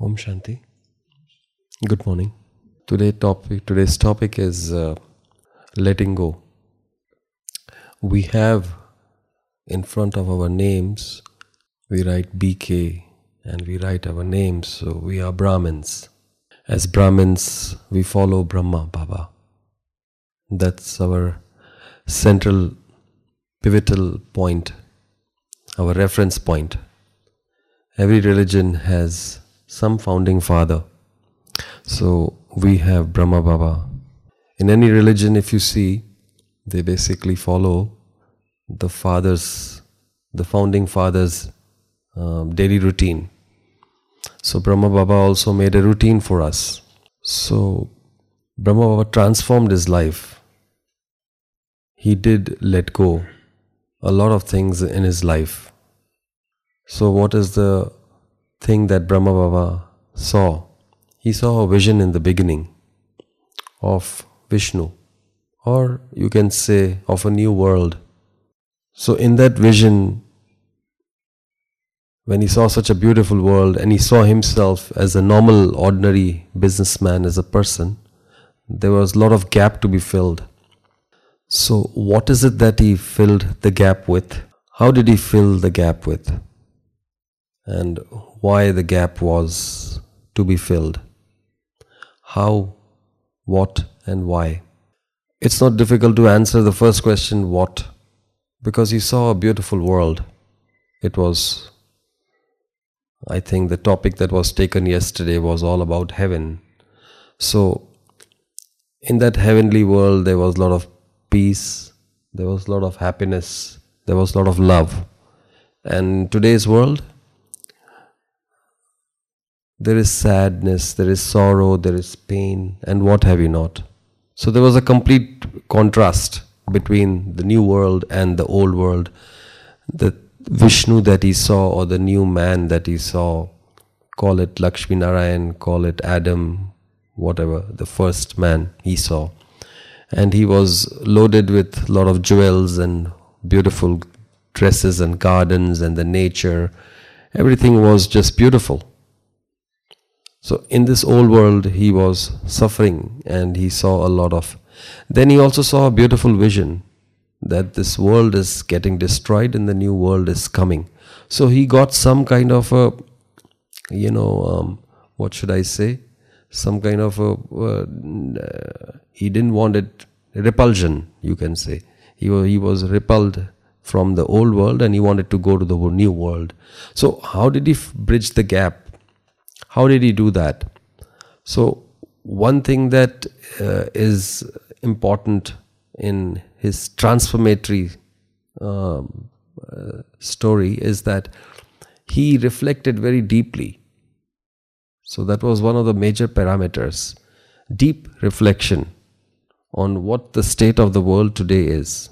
Om Shanti. Good morning. Today's topic is letting go. We have in front of our names, we write BK and we write our names, so we are Brahmins. As Brahmins, we follow Brahma Baba. That's our central pivotal point, our reference point. Every religion has some founding father. So we have Brahma Baba. In any religion, if you see, they basically follow the founding fathers' daily routine. So Brahma Baba also made a routine for us. So Brahma Baba transformed his life. He did let go a lot of things in his life. So what is the thing that Brahma Baba saw? He saw a vision in the beginning of Vishnu, or you can say of a new world. So in that vision, when he saw such a beautiful world and he saw himself as a normal, ordinary businessman, as a person, there was a lot of gap to be filled. So what is it that he filled the gap with? How did he fill the gap with? And why the gap was to be filled? How, what and why? It's not difficult to answer the first question, what? Because he saw a beautiful world. It was, I think the topic that was taken yesterday was all about heaven. So in that heavenly world there was a lot of peace, there was a lot of happiness, there was a lot of love. And today's world, there is sadness, there is sorrow, there is pain, and what have you not. So there was a complete contrast between the new world and the old world. The Vishnu that he saw, or the new man that he saw, call it Lakshmi Narayan, call it Adam, whatever, the first man he saw. And he was loaded with a lot of jewels and beautiful dresses and gardens and the nature. Everything was just beautiful. So in this old world he was suffering and he saw a lot of. Then he also saw a beautiful vision that this world is getting destroyed and the new world is coming. So he got some kind of a, what should I say? Some kind of a, he didn't want it, repulsion, you can say. He was repelled from the old world and he wanted to go to the new world. So how did he bridge the gap? How did he do that? So one thing that is important in his transformatory story is that he reflected very deeply. So that was one of the major parameters. Deep reflection on what the state of the world today is.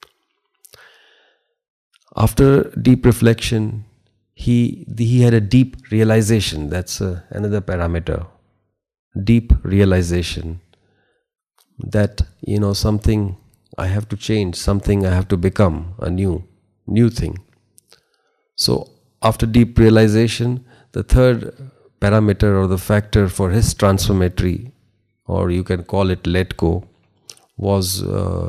After deep reflection, he had a deep realization. That's another parameter. Deep realization that, something I have to change, something I have to become, a new thing. So after deep realization, the third parameter or the factor for his transformatory, or you can call it let go, was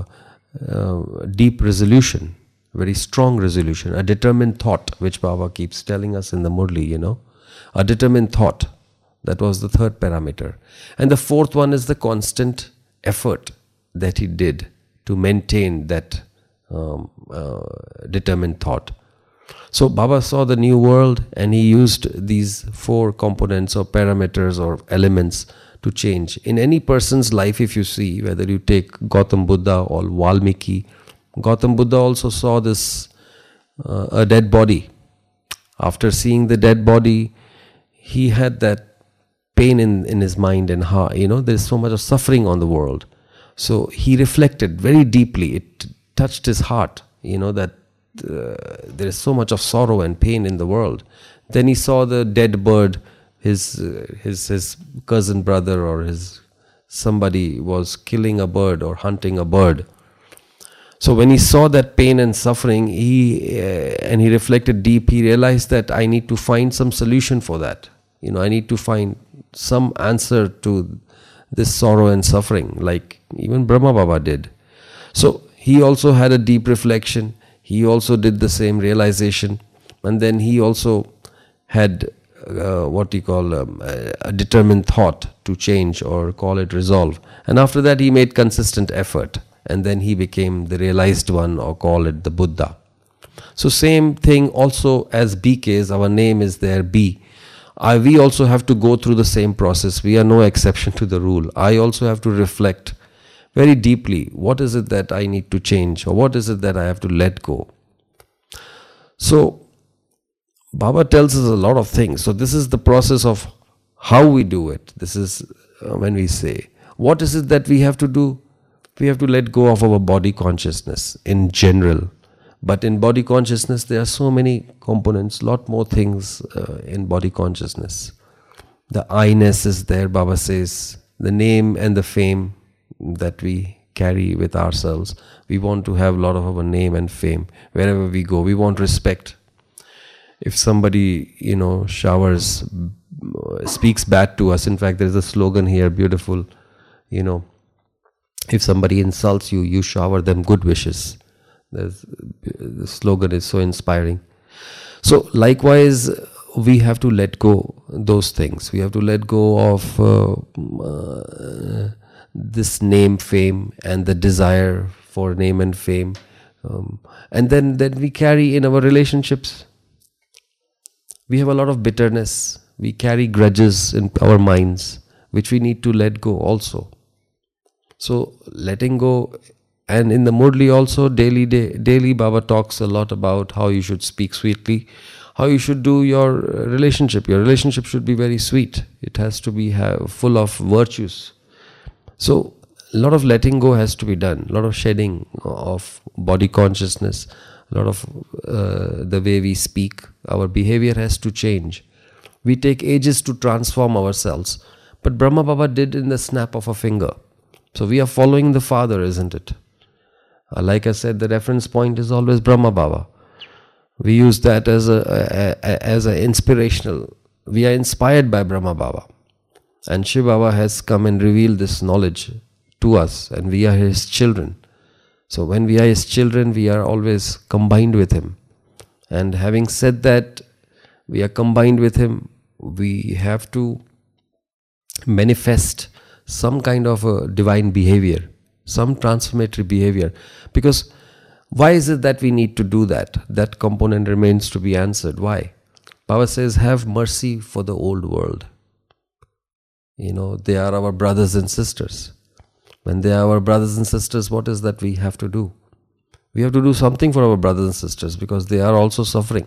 deep resolution. Very strong resolution, a determined thought, which Baba keeps telling us in the Murli, a determined thought. That was the third parameter. And the fourth one is the constant effort that he did to maintain that determined thought. So Baba saw the new world and he used these four components or parameters or elements to change. In any person's life, if you see, whether you take Gautam Buddha or Valmiki, Gautam Buddha also saw this, a dead body. After seeing the dead body, he had that pain in his mind and heart. There's so much of suffering on the world. So he reflected very deeply. It touched his heart, that there is so much of sorrow and pain in the world. Then he saw the dead bird, his cousin brother or somebody was killing a bird or hunting a bird. So when he saw that pain and suffering, he reflected deep, he realized that I need to find some solution for that. I need to find some answer to this sorrow and suffering, like even Brahma Baba did. So he also had a deep reflection. He also did the same realization, and then he also had a determined thought to change, or call it resolve. And after that, he made consistent effort, and then he became the realized one, or call it the Buddha. So same thing also as BKs, our name is there, B. We also have to go through the same process. We are no exception to the rule. I also have to reflect very deeply, what is it that I need to change, or what is it that I have to let go. So Baba tells us a lot of things. So this is the process of how we do it. This is when we say, what is it that we have to do? We have to let go of our body consciousness in general. But in body consciousness, there are so many components, lot more things in body consciousness. The I-ness is there, Baba says, the name and the fame that we carry with ourselves. We want to have a lot of our name and fame. Wherever we go, we want respect. If somebody, showers, speaks bad to us, in fact, there is a slogan here, beautiful, if somebody insults you, you shower them good wishes. The slogan is so inspiring. So likewise, we have to let go those things. We have to let go of this name, fame, and the desire for name and fame. And then we carry in our relationships. We have a lot of bitterness. We carry grudges in our minds, which we need to let go also. So letting go. And in the Murli also, daily Baba talks a lot about how you should speak sweetly, how you should do your relationship. Your relationship should be very sweet. It has to be full of virtues. So a lot of letting go has to be done, a lot of shedding of body consciousness, a lot of the way we speak. Our behavior has to change. We take ages to transform ourselves, but Brahma Baba did in the snap of a finger. So we are following the Father, isn't it? Like I said, the reference point is always Brahma Baba. We use that as a inspirational. We are inspired by Brahma Baba. And Shiv Baba has come and revealed this knowledge to us, and we are his children. So when we are his children, we are always combined with him. And having said that, we are combined with him, we have to manifest some kind of a divine behavior, some transformatory behavior. Because why is it that we need to do that? That component remains to be answered. Why? Baba says, have mercy for the old world. They are our brothers and sisters. When they are our brothers and sisters, what is that we have to do? We have to do something for our brothers and sisters, because they are also suffering.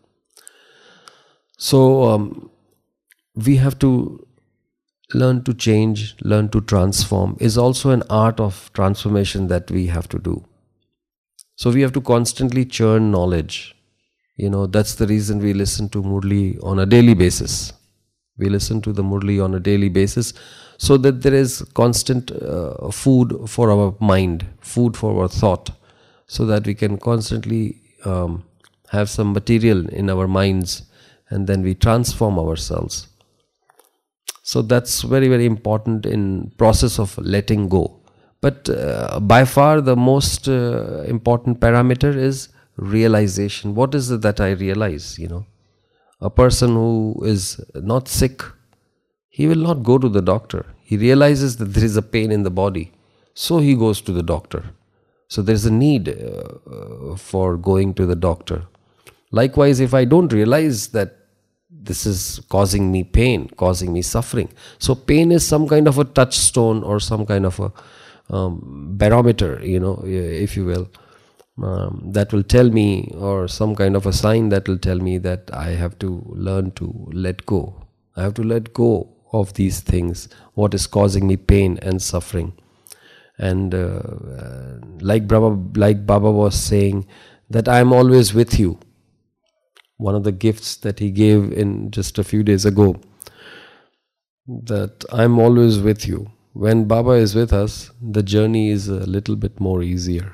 So we have to learn to change, learn to transform. Is also an art of transformation that we have to do. So we have to constantly churn knowledge. That's the reason we listen to Murli on a daily basis. We listen to the Murli on a daily basis, so that there is constant food for our mind, food for our thought, so that we can constantly have some material in our minds, and then we transform ourselves. So that's very, very important in process of letting go. But by far the most important parameter is realization. What is it that I realize? A person who is not sick, he will not go to the doctor. He realizes that there is a pain in the body, so he goes to the doctor. So there is a need for going to the doctor. Likewise, if I don't realize that this is causing me pain, causing me suffering. So pain is some kind of a touchstone, or some kind of a barometer, if you will, that will tell me, or some kind of a sign that will tell me that I have to learn to let go. I have to let go of these things, what is causing me pain and suffering. And like Baba was saying, that I am always with you. One of the gifts that he gave in just a few days ago, that I'm always with you. When Baba is with us, the journey is a little bit more easier.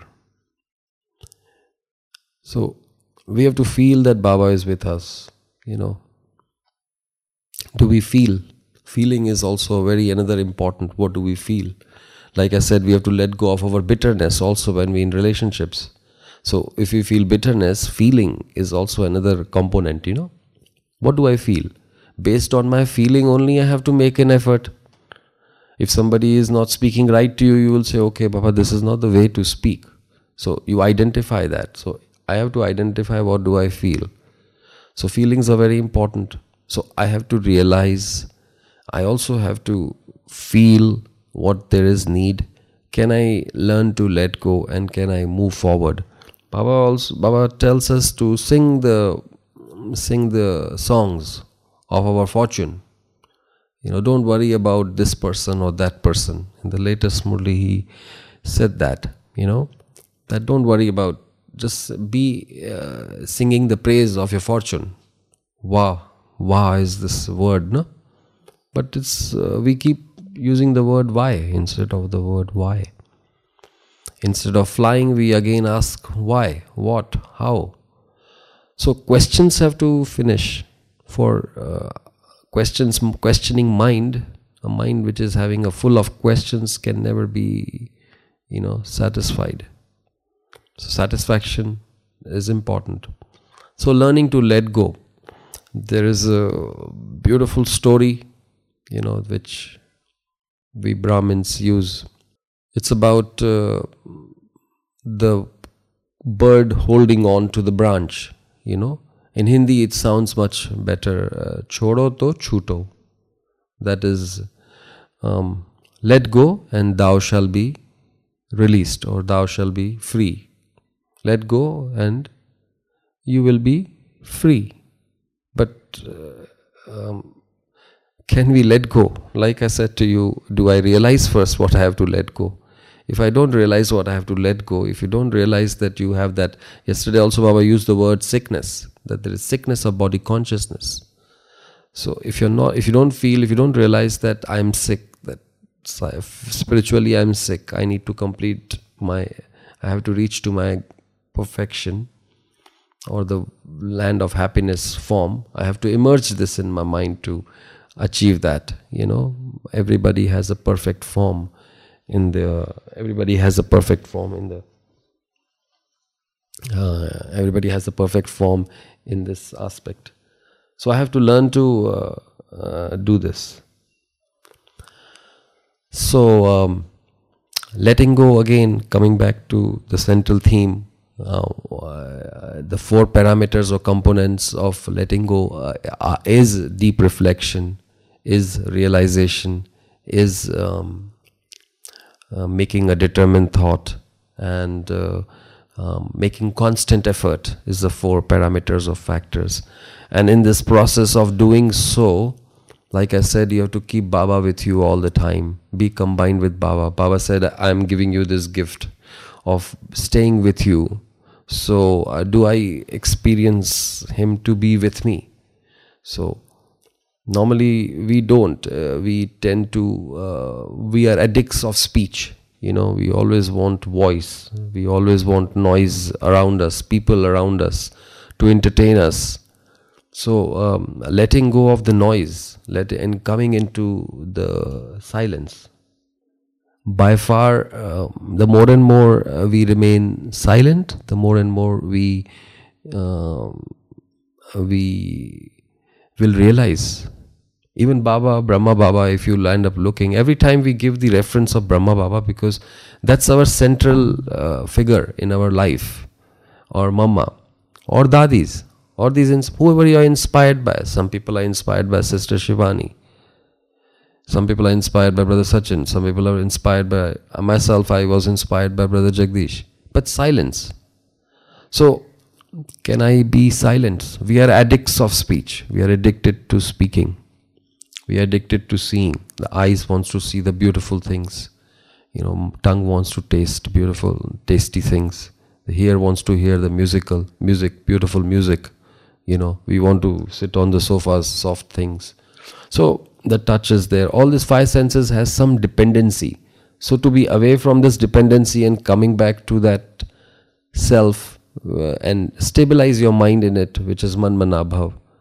So we have to feel that Baba is with us, Do we feel? Feeling is also very another important. What do we feel? Like I said, we have to let go of our bitterness also when we're in relationships. So if we feel bitterness, feeling is also another component, What do I feel? Based on my feeling only, I have to make an effort. If somebody is not speaking right to you, you will say, okay, Baba, this is not the way to speak. So you identify that. So I have to identify what do I feel. So feelings are very important. So I have to realize, I also have to feel what there is need. Can I learn to let go and can I move forward? Baba tells us to sing the songs of our fortune. Don't worry about this person or that person. In the latest Murli, he said that, that don't worry about, just be singing the praise of your fortune. Wow is this word, no? But it's we keep using the word why instead of the word why. Instead of flying, we again ask why, what, how. So questions have to finish. For questioning mind, a mind which is having a full of questions can never be, satisfied. So satisfaction is important. So learning to let go. There is a beautiful story, which we Brahmins use. It's about the bird holding on to the branch, In Hindi, it sounds much better. Chodo to chuto. That is, let go and thou shall be released, or thou shall be free. Let go and you will be free. But can we let go? Like I said to you, do I realize first what I have to let go? If I don't realize what I have to let go, if you don't realize that you have that, yesterday also Baba used the word sickness, that there is sickness of body consciousness. So if you don't realize that I'm sick, that spiritually I'm sick, I need to I have to reach to my perfection or the land of happiness form, I have to emerge this in my mind to achieve that. Everybody has a perfect form everybody has a perfect form in this aspect. So I have to learn to do this. So letting go, again, coming back to the central theme, the 4 parameters or components of letting go is deep reflection, is realization, is making a determined thought, and making constant effort is the 4 parameters of factors. And in this process of doing so, like I said, you have to keep Baba with you all the time. Be combined with Baba. Baba said, I'm giving you this gift of staying with you. So do I experience him to be with me? So normally we don't. We tend to, we are addicts of speech. We always want voice. We always want noise around us, people around us to entertain us. So letting go of the noise and coming into the silence. By far, the more and more we remain silent, the more and more we will realize. Even Baba, Brahma Baba, if you end up looking, every time we give the reference of Brahma Baba, because that's our central figure in our life, or Mama, or Dadis, or whoever you are inspired by. Some people are inspired by Sister Shivani. Some people are inspired by Brother Sachin. Some people are inspired by myself. I was inspired by Brother Jagdish. But silence. So, can I be silent? We are addicts of speech. We are addicted to speaking. We are addicted to seeing. The eyes wants to see the beautiful things. Tongue wants to taste beautiful, tasty things. The ear wants to hear the music, beautiful music. We want to sit on the sofas, soft things. So, the touch is there. All these 5 senses has some dependency. So to be away from this dependency and coming back to that self and stabilize your mind in it, which is Man Mana Bhav,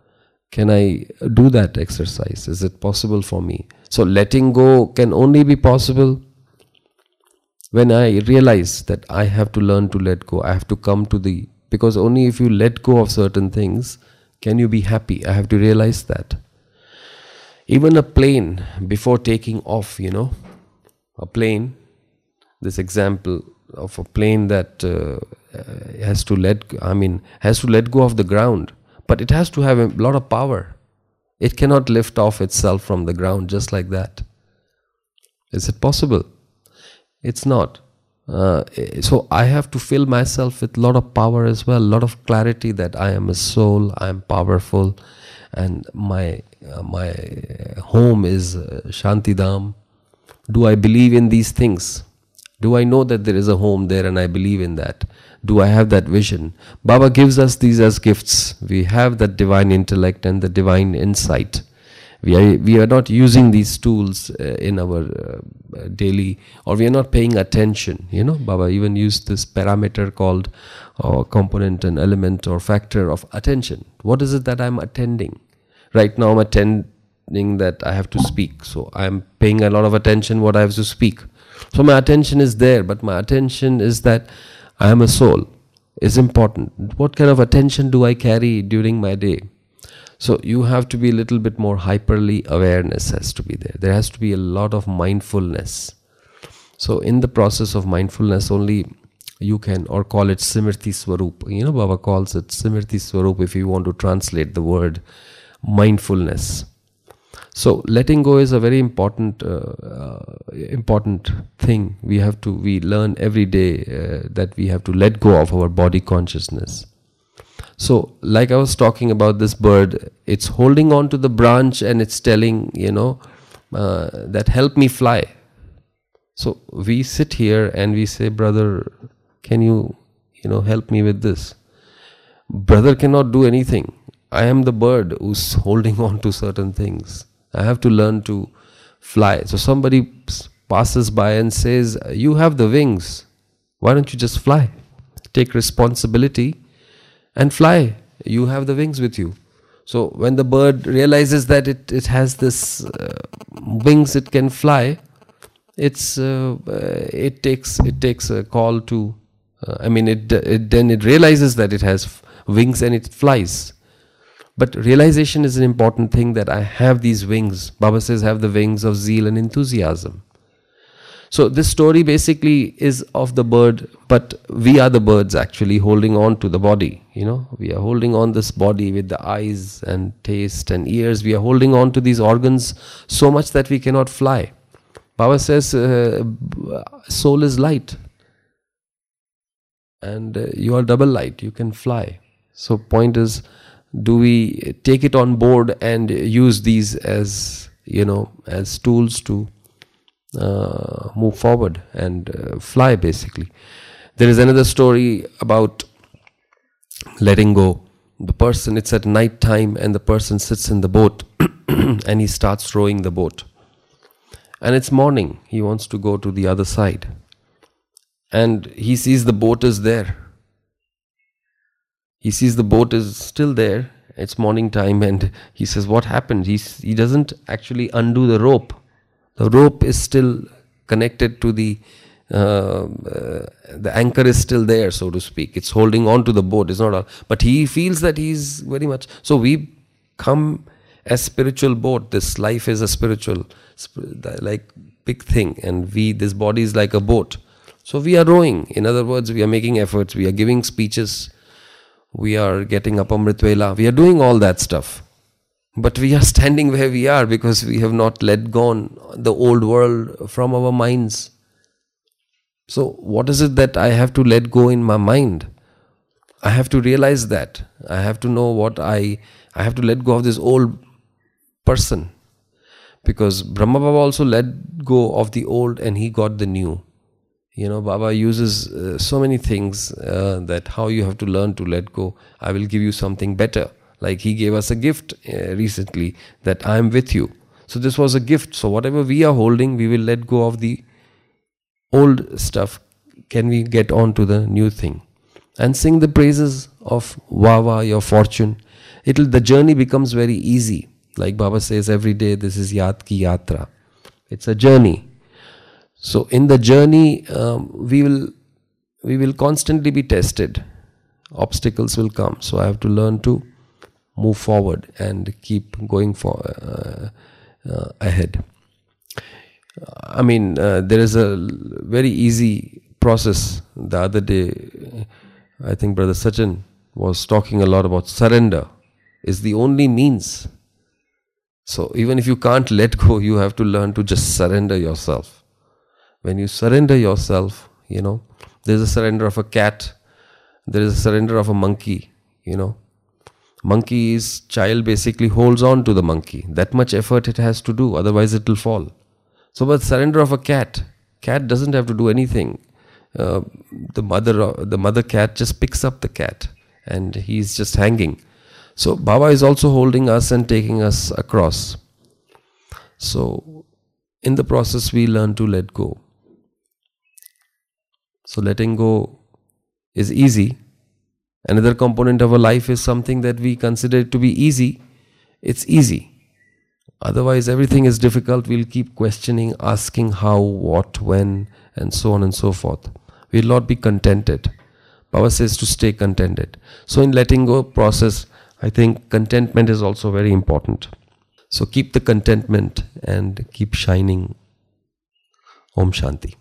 Can I do that exercise? Is it possible for me? So letting go can only be possible when I realize that I have to learn to let go. I have to come to because only if you let go of certain things can you be happy. I have to realize that. Even a plane, before taking off, a plane, this example of a plane that has to let go of the ground, but it has to have a lot of power. It cannot lift off itself from the ground just like that. Is it possible? It's not. So I have to fill myself with a lot of power as well, a lot of clarity that I am a soul, I am powerful, and my home is Shantidham. Do I believe in these things? Do I know that there is a home there and I believe in that? Do I have that vision? Baba gives us these as gifts. We have that divine intellect and the divine insight. We are not using these tools in our daily, or we are not paying attention. Baba even used this parameter called component and element or factor of attention. What is it that I'm attending? Right now I'm attending that I have to speak. So I'm paying a lot of attention what I have to speak. So my attention is there, but my attention is that I am a soul. Is important. What kind of attention do I carry during my day? So you have to be a little bit more hyperly awareness has to be there. There has to be a lot of mindfulness. So in the process of mindfulness only you can, or call it Simrti Swarup. Baba calls it Simrti Swarup if you want to translate the word mindfulness. So letting go is a very important thing. We learn every day that we have to let go of our body consciousness. So like I was talking about this bird, it's holding on to the branch and it's telling, that help me fly. So we sit here and we say, brother, can you, help me with this? Brother cannot do anything. I am the bird who's holding on to certain things. I have to learn to fly. So somebody passes by and says, you have the wings. Why don't you just fly? Take responsibility and fly. You have the wings with you. So when the bird realizes that it has this wings, it can fly. It takes a call to. Then it realizes that it has wings and it flies. But realization is an important thing, that I have these wings. Baba says, have the wings of zeal and enthusiasm. So this story basically is of the bird, but we are the birds actually holding on to the body. We are holding on this body with the eyes and taste and ears. We are holding on to these organs so much that we cannot fly. Baba says, soul is light. And you are double light. You can fly. So point is, do we take it on board and use these as tools to move forward and fly basically? There is another story about letting go. The person, it's at night time and the person sits in the boat and he starts rowing the boat. And it's morning. He wants to go to the other side. And he sees the boat is there. He sees the boat is still there. It's morning time and he says, what happened? He doesn't actually undo the rope. The rope is still connected to the anchor is still there, so to speak. It's holding on to the boat. It's not, but he feels that he's very much. So we come as spiritual boat. This life is a spiritual, like big thing, and this body is like a boat. So we are rowing. In other words, we are making efforts. We are giving speeches. We are getting up Amrit Vela. We are doing all that stuff. But we are standing where we are because we have not let go the old world from our minds. So what is it that I have to let go in my mind? I have to realize that. I have to know what I have to let go of this old person. Because Brahma Baba also let go of the old and he got the new. Baba uses so many things that how you have to learn to let go. I will give you something better. Like he gave us a gift recently, that I am with you. So this was a gift. So whatever we are holding, we will let go of the old stuff. Can we get on to the new thing? And sing the praises of Wawa, your fortune. the journey becomes very easy. Like Baba says every day, this is Yat Ki Yatra. It's a journey. So in the journey, we will constantly be tested. Obstacles will come. So I have to learn to move forward and keep going ahead. I mean, there is a very easy process. The other day, I think Brother Sachin was talking a lot about surrender is the only means. So even if you can't let go, you have to learn to just surrender yourself. When you surrender yourself, there's a surrender of a cat, there is a surrender of a monkey, Monkey's child basically holds on to the monkey. That much effort it has to do, otherwise it will fall. So but surrender of a cat doesn't have to do anything. The mother cat just picks up the cat and he's just hanging. So Baba is also holding us and taking us across. So in the process we learn to let go. So letting go is easy. Another component of our life is something that we consider to be easy. It's easy. Otherwise everything is difficult. We'll keep questioning, asking how, what, when, and so on and so forth. We'll not be contented. Baba says to stay contented. So in letting go process, I think contentment is also very important. So keep the contentment and keep shining. Om Shanti.